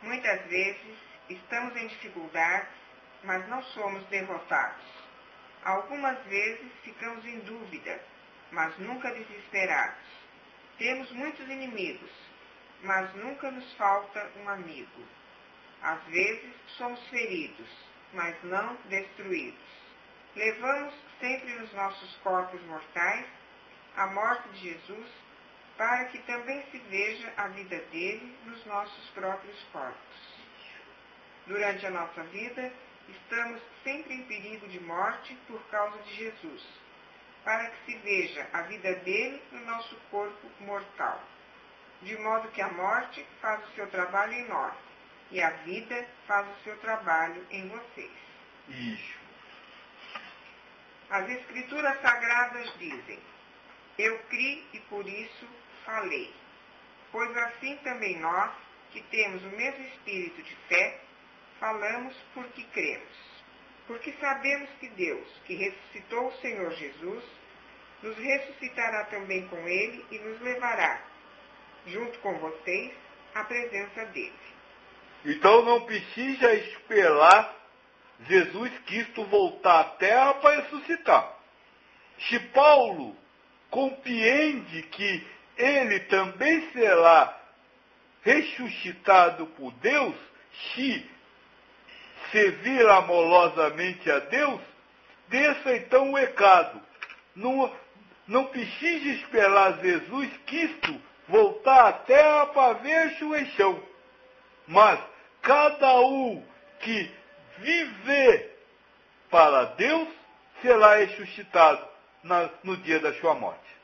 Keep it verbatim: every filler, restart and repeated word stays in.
Muitas vezes estamos em dificuldades, mas não somos derrotados. Algumas vezes ficamos em dúvida, mas nunca desesperados. Temos muitos inimigos, mas nunca nos falta um amigo. Às vezes somos feridos, mas não destruídos. Levamos sempre nos nossos corpos mortais a morte de Jesus, para que também se veja a vida dele nos nossos próprios corpos. Durante a nossa vida, estamos sempre em perigo de morte por causa de Jesus, para que se veja a vida dele no nosso corpo mortal, de modo que a morte faz o seu trabalho em nós, e a vida faz o seu trabalho em vocês. Isso. As Escrituras Sagradas dizem: eu criei e por isso falei. Pois assim também nós, que temos o mesmo espírito de fé, falamos porque cremos. Porque sabemos que Deus, que ressuscitou o Senhor Jesus, nos ressuscitará também com ele e nos levará, junto com vocês, à presença dele. Então não precisa esperar Jesus Cristo voltar à terra para ressuscitar. Se Paulo compreende que ele também será ressuscitado por Deus, se servir amorosamente a Deus, desça então o recado. Não, não precisa esperar Jesus Cristo voltar à terra para ver a ressurreição. Mas cada um que viver para Deus será ressuscitado na, no dia da sua morte.